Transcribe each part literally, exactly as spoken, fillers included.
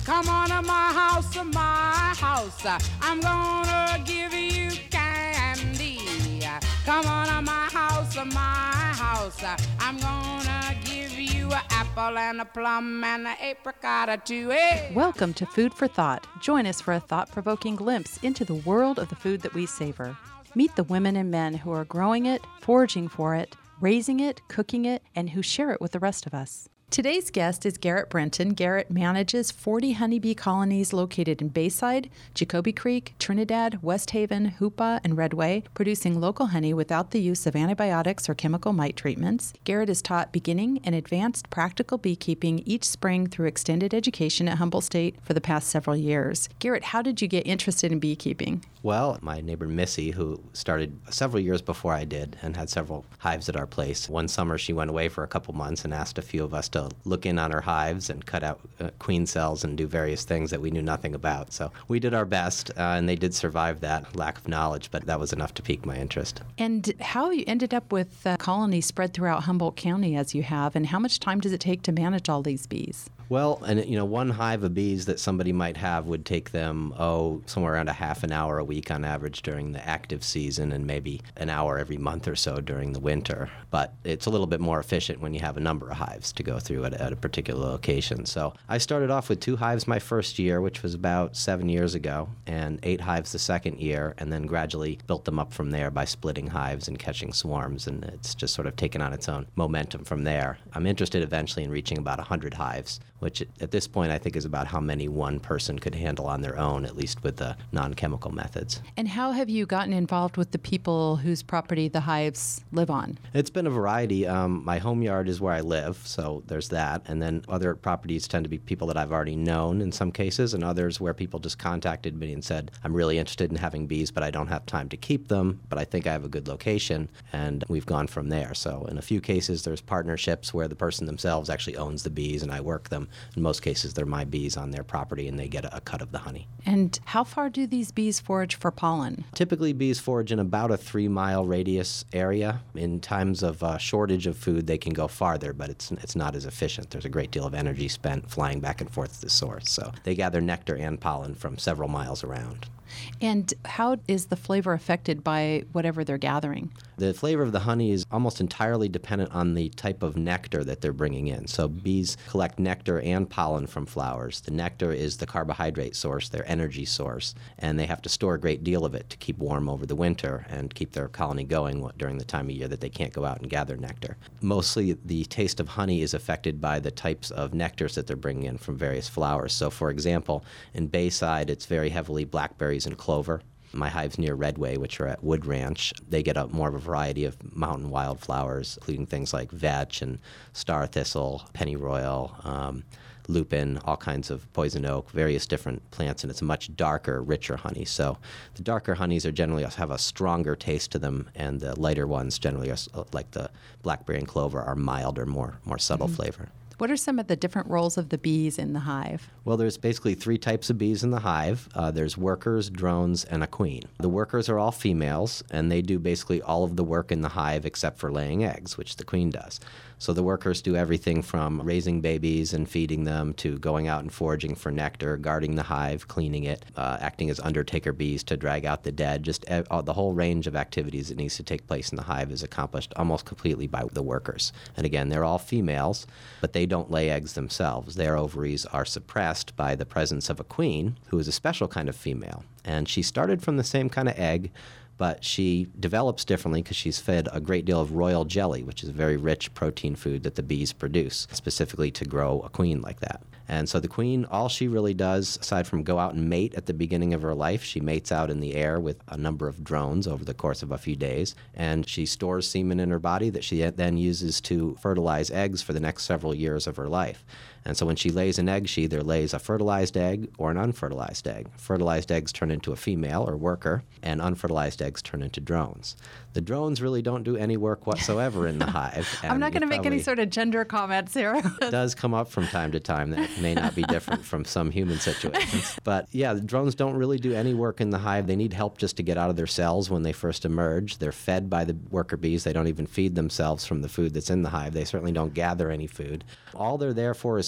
Come on to my house, to my house. I'm gonna give you candy. Come on to my house, to my house. I'm gonna give you an apple and a plum and an apricot or two. Hey. Welcome to Food for Thought. Join us for a thought-provoking glimpse into the world of the food that we savor. Meet the women and men who are growing it, foraging for it, raising it, cooking it, and who share it with the rest of us. Today's guest is Garrett Brenton. Garrett manages forty honeybee colonies located in Bayside, Jacoby Creek, Trinidad, West Haven, Hoopa, and Redway, producing local honey without the use of antibiotics or chemical mite treatments. Garrett has taught beginning and advanced practical beekeeping each spring through extended education at Humboldt State for the past several years. Garrett, how did you get interested in beekeeping? Well, my neighbor Missy, who started several years before I did and had several hives at our place, one summer she went away for a couple months and asked a few of us to look in on her hives and cut out uh, queen cells and do various things that we knew nothing about. So we did our best, uh, and they did survive that lack of knowledge, but that was enough to pique my interest. And how you ended up with uh, colonies spread throughout Humboldt County as you have, and how much time does it take to manage all these bees? Well, and you know, one hive of bees that somebody might have would take them, oh, somewhere around a half an hour a week on average during the active season and maybe an hour every month or so during the winter. But it's a little bit more efficient when you have a number of hives to go through at, at a particular location. So I started off with two hives my first year, which was about seven years ago, and eight hives the second year, and then gradually built them up from there by splitting hives and catching swarms, and it's just sort of taken on its own momentum from there. I'm interested eventually in reaching about one hundred hives, which at this point I think is about how many one person could handle on their own, at least with the non-chemical methods. And how have you gotten involved with the people whose property the hives live on? It's been a variety. Um, my home yard is where I live, so there's that. And then other properties tend to be people that I've already known in some cases, and others where people just contacted me and said, I'm really interested in having bees, but I don't have time to keep them, but I think I have a good location, and we've gone from there. So in a few cases, there's partnerships where the person themselves actually owns the bees and I work them. In most cases, they're my bees on their property, and they get a, a cut of the honey. And how far do these bees forage for pollen? Typically, bees forage in about a three-mile radius area. In times of uh, shortage of food, they can go farther, but it's it's not as efficient. There's a great deal of energy spent flying back and forth to the source. So they gather nectar and pollen from several miles around. And how is the flavor affected by whatever they're gathering? The flavor of the honey is almost entirely dependent on the type of nectar that they're bringing in. So bees collect nectar and pollen from flowers. The nectar is the carbohydrate source, their energy source, and they have to store a great deal of it to keep warm over the winter and keep their colony going during the time of year that they can't go out and gather nectar. Mostly the taste of honey is affected by the types of nectars that they're bringing in from various flowers. So for example, in Bayside, it's very heavily blackberries and clover. My hives near Redway, which are at Wood Ranch, they get a more of a variety of mountain wildflowers, including things like vetch and star thistle, pennyroyal, um, lupin, all kinds of poison oak, various different plants, and it's a much darker, richer honey. So the darker honeys are generally have a stronger taste to them, and the lighter ones generally, are, like the blackberry and clover, are milder, more more subtle mm-hmm. flavor. What are some of the different roles of the bees in the hive? Well, there's basically three types of bees in the hive. Uh, there's workers, drones, and a queen. The workers are all females, and they do basically all of the work in the hive except for laying eggs, which the queen does. So the workers do everything from raising babies and feeding them to going out and foraging for nectar, guarding the hive, cleaning it, uh, acting as undertaker bees to drag out the dead. Just uh, the whole range of activities that needs to take place in the hive is accomplished almost completely by the workers. And again, they're all females, but they don't lay eggs themselves. Their ovaries are suppressed by the presence of a queen, who is a special kind of female. And she started from the same kind of egg, but she develops differently because she's fed a great deal of royal jelly, which is a very rich protein food that the bees produce, specifically to grow a queen like that. And so the queen, all she really does, aside from go out and mate at the beginning of her life, she mates out in the air with a number of drones over the course of a few days, and she stores semen in her body that she then uses to fertilize eggs for the next several years of her life. And so when she lays an egg, she either lays a fertilized egg or an unfertilized egg. Fertilized eggs turn into a female or worker, and unfertilized eggs turn into drones. The drones really don't do any work whatsoever in the hive. I'm not going to make any sort of gender comments here. It does come up from time to time that may not be different from some human situations. But yeah, the drones don't really do any work in the hive. They need help just to get out of their cells when they first emerge. They're fed by the worker bees. They don't even feed themselves from the food that's in the hive. They certainly don't gather any food. All they're there for is sort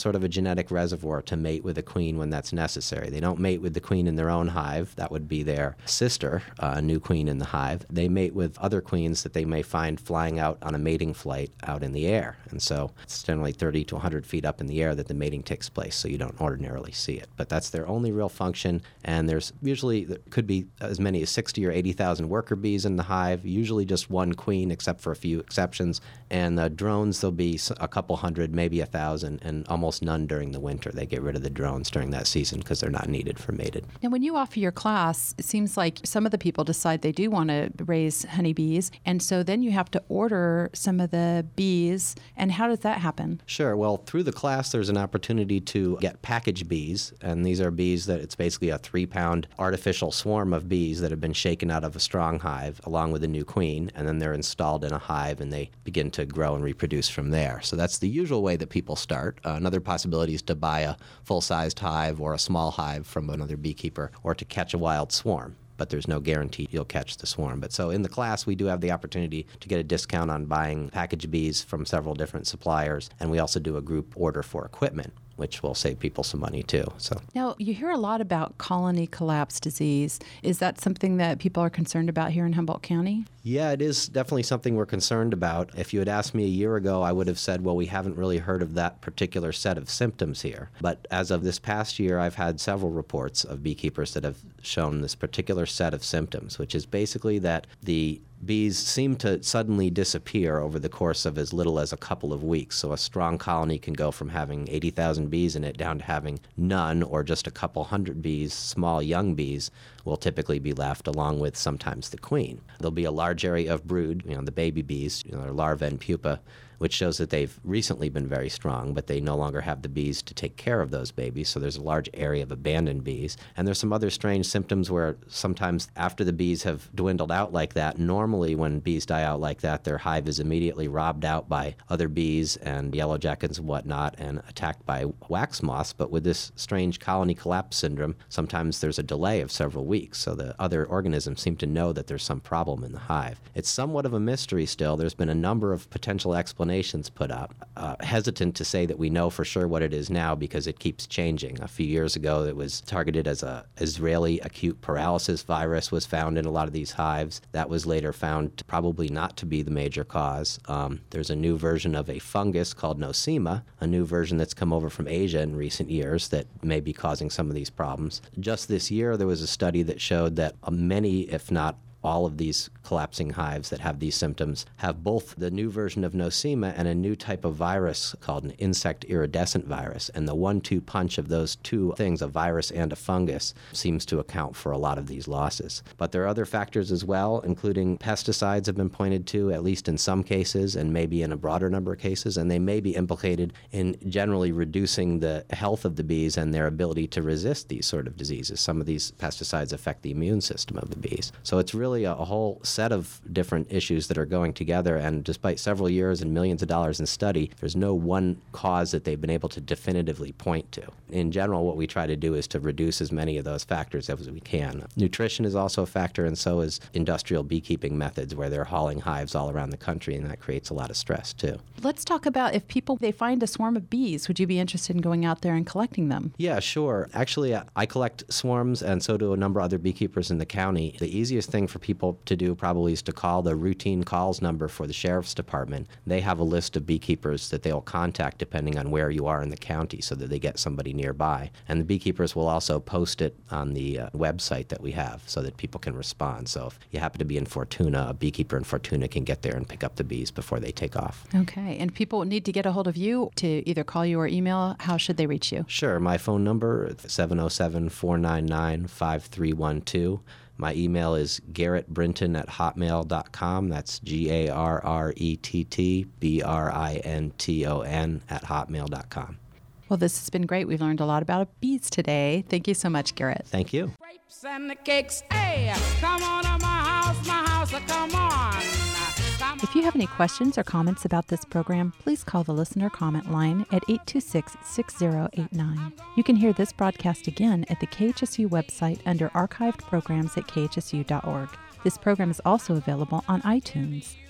sort of a genetic reservoir to mate with a queen when that's necessary. They don't mate with the queen in their own hive. That would be their sister, uh, a new queen in the hive. They mate with other queens that they may find flying out on a mating flight out in the air. And so it's generally thirty to one hundred feet up in the air that the mating takes place, so you don't ordinarily see it. But that's their only real function, and there's usually, there could be as many as sixty or eighty thousand worker bees in the hive, usually just one queen except for a few exceptions. And the drones, there'll be a couple hundred, maybe a thousand, and almost none during the winter. They get rid of the drones during that season because they're not needed for mated. Now, when you offer your class, it seems like some of the people decide they do want to raise honeybees, and so then you have to order some of the bees. And how does that happen? Sure. Well, through the class, there's an opportunity to get package bees, and these are bees that it's basically a three-pound artificial swarm of bees that have been shaken out of a strong hive along with a new queen, and then they're installed in a hive, and they begin to grow and reproduce from there. So that's the usual way that people start. Uh, another possibility is to buy a full-sized hive or a small hive from another beekeeper, or to catch a wild swarm. But there's no guarantee you'll catch the swarm. But so in the class, we do have the opportunity to get a discount on buying package bees from several different suppliers, and we also do a group order for equipment, which will save people some money too. So now, you hear a lot about colony collapse disease. Is that something that people are concerned about here in Humboldt County? Yeah, it is definitely something we're concerned about. If you had asked me a year ago, I would have said, well, we haven't really heard of that particular set of symptoms here. But as of this past year, I've had several reports of beekeepers that have shown this particular set of symptoms, which is basically that the bees seem to suddenly disappear over the course of as little as a couple of weeks. So a strong colony can go from having eighty thousand bees in it down to having none, or just a couple hundred bees. Small young bees will typically be left, along with sometimes the queen. There'll be a large area of brood, you know, the baby bees, you know, their larvae and pupa, which shows that they've recently been very strong, but they no longer have the bees to take care of those babies, so there's a large area of abandoned bees. And there's some other strange symptoms where sometimes after the bees have dwindled out like that, normally when bees die out like that, their hive is immediately robbed out by other bees and yellow jackets and whatnot and attacked by wax moths. But with this strange colony collapse syndrome, sometimes there's a delay of several weeks, so the other organisms seem to know that there's some problem in the hive. It's somewhat of a mystery still. There's been a number of potential explanations put up. Uh, hesitant to say that we know for sure what it is now because it keeps changing. A few years ago, it was targeted as a Israeli acute paralysis virus was found in a lot of these hives. That was later found to probably not to be the major cause. Um, there's a new version of a fungus called Nosema, a new version that's come over from Asia in recent years that may be causing some of these problems. Just this year, there was a study that showed that many, if not all of these collapsing hives that have these symptoms have both the new version of Nosema and a new type of virus called an insect iridescent virus. And the one two punch of those two things, a virus and a fungus, seems to account for a lot of these losses. But there are other factors as well, including pesticides have been pointed to, at least in some cases, and maybe in a broader number of cases, and they may be implicated in generally reducing the health of the bees and their ability to resist these sort of diseases. Some of these pesticides affect the immune system of the bees. So it's really a, a whole set of different issues that are going together, and despite several years and millions of dollars in study, there's no one cause that they've been able to definitively point to. In general, what we try to do is to reduce as many of those factors as we can. Nutrition is also a factor, and so is industrial beekeeping methods where they're hauling hives all around the country, and that creates a lot of stress too. Let's talk about if people, they find a swarm of bees, would you be interested in going out there and collecting them? Yeah, sure. Actually, I collect swarms, and so do a number of other beekeepers in the county. The easiest thing for people to do probably is to call the routine calls number for the sheriff's department. They have a list of beekeepers that they'll contact depending on where you are in the county so that they get somebody nearby. And the beekeepers will also post it on the uh, website that we have so that people can respond. So if you happen to be in Fortuna, a beekeeper in Fortuna can get there and pick up the bees before they take off. Okay. And people need to get a hold of you to either call you or email. How should they reach you? Sure. My phone number is seven oh seven, four nine nine, five three one two. My email is garrett brinton at hotmail dot com. That's G A R R E T T B R I N T O N at hotmail dot com. Well, this has been great. We've learned a lot about bees today. Thank you so much, Garrett. Thank you. Grapes and the cakes, hey, come on to my house, my house, come on. Come If you have any questions or comments about this program, please call the listener comment line at eight two six, six zero eight nine. You can hear this broadcast again at the K H S U website under archived programs at K H S U dot org. This program is also available on iTunes.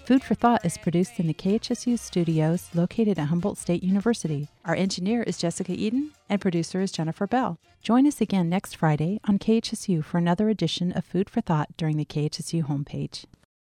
Food for Thought is produced in the K H S U studios located at Humboldt State University. Our engineer is Jessica Eden, and producer is Jennifer Bell. Join us again next Friday on K H S U for another edition of Food for Thought during the K H S U homepage.